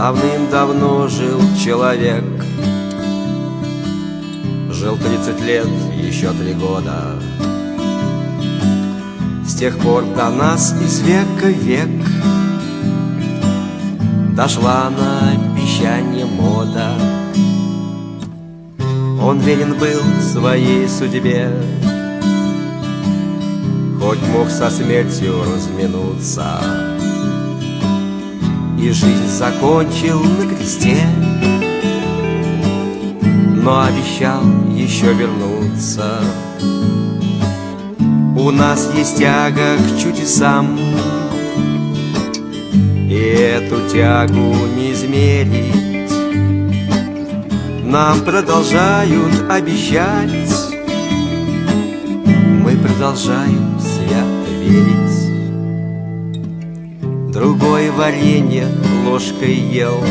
Давным-давно жил человек, жил 30 лет, еще 3 года. С тех пор до нас из века в век дошла на обещание мода. Он верен был своей судьбе, хоть мог со смертью разминуться, и жизнь закончил на кресте, но обещал еще вернуться. У нас есть тяга к чудесам, и эту тягу не измерить. Нам продолжают обещать, мы продолжаем свято верить. Другой варенье ложкой ел,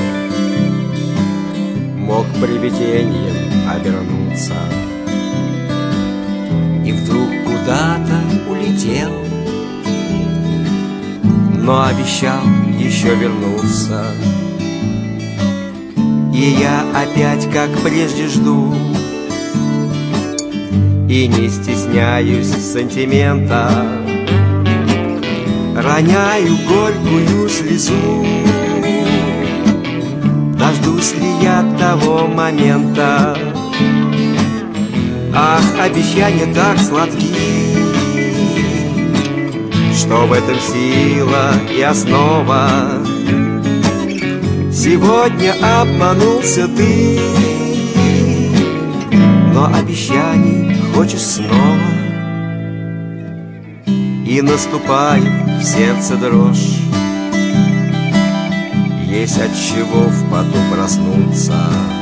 мог привидением обернуться, и вдруг куда-то улетел, но обещал еще вернуться. И я опять, как прежде, жду, и не стесняюсь сантимента, роняю горькую слезу. Дождусь ли я того момента? Ах, обещания так сладки, что в этом сила и основа. Сегодня обманулся ты, но обещаний хочешь снова. И наступает в сердце дрожь, есть от чего в поту проснуться.